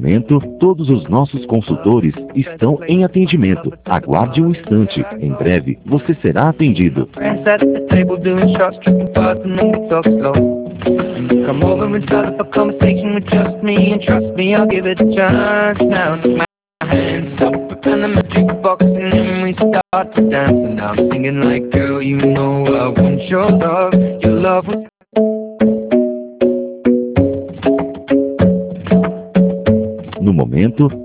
momento, todos os nossos consultores estão em atendimento. Aguarde um instante. Em breve, você será atendido. Friends at the table doing shots, tripping fast, and then we talk slow. And you come over and start up a conversation with just me, and trust me, I'll give it a chance. Now take my hands up and then my jukebox, and then we start to dance. And now I'm singing like, girl, you know I want your love. Your love was No momento,